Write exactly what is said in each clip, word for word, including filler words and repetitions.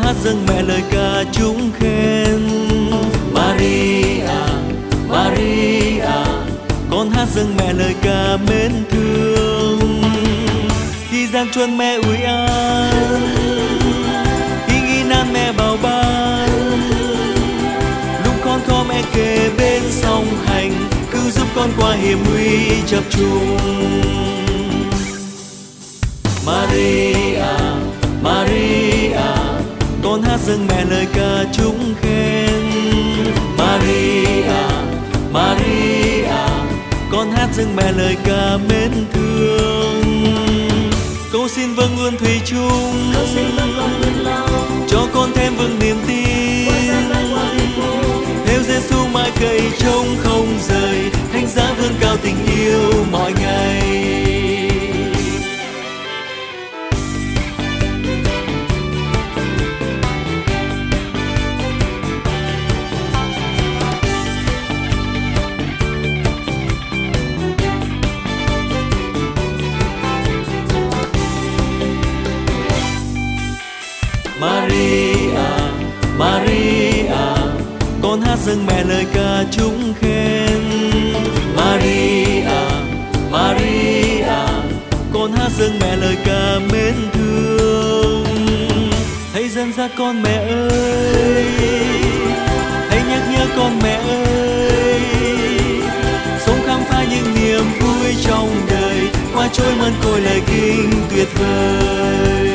hát dâng mẹ lời ca chúng khen. Maria, Maria, con hát dâng mẹ lời ca mến thương. Khi gian truân mẹ ủi an, khi nghi nan mẹ bảo ban, lúc con khó mẹ kề bên song hành, cứu giúp con qua hiểm nguy chập trùng. Maria, Maria, con hát dâng mẹ lời ca chúng khen. Maria, Maria, con hát dâng mẹ lời ca mến thương. Cầu xin vâng luôn thủy chung, cho con thêm vững niềm tin. Theo Giêsu mãi cậy trông không rời, thánh giá vươn cao tình yêu mọi ngày. Maria, Maria, con hát dâng mẹ lời ca chúng khen. Maria, Maria, con hát dâng mẹ lời ca mến thương. Hãy dẫn dắt con mẹ ơi, hãy nhắc nhớ con mẹ ơi, sống khám phá những niềm vui trong đời, qua trôi mân côi lời kinh tuyệt vời.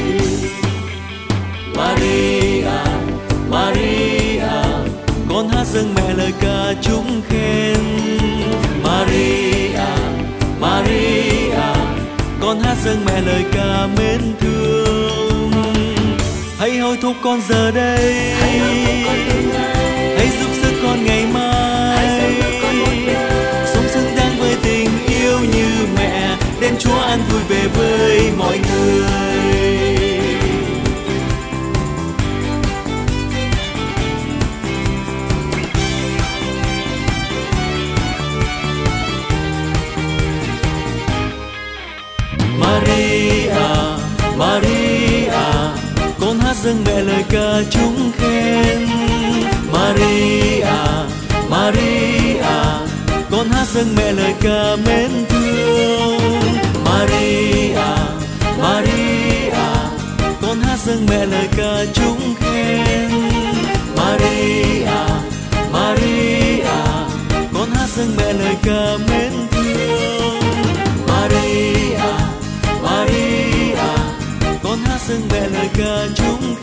Maria, Maria, con hát dâng mẹ lời ca chúng khen. Maria, Maria, con hát dâng mẹ lời ca mến thương. Hãy hối thúc con giờ đây, hãy giúp sức con ngày mai, sống xứng đáng với tình yêu như mẹ, đến Chúa an vui về với mọi người. Maria, Maria, con hát dâng mẹ lời ca chúng khen. Maria, Maria, con hát dâng mẹ lời ca mến thương. Maria, Maria, con hát dâng mẹ lời ca chúng khen. Maria, Maria, con hát dâng mẹ lời ca mến thương. Maria, Maria, con hát dâng mẹ lời ca chúng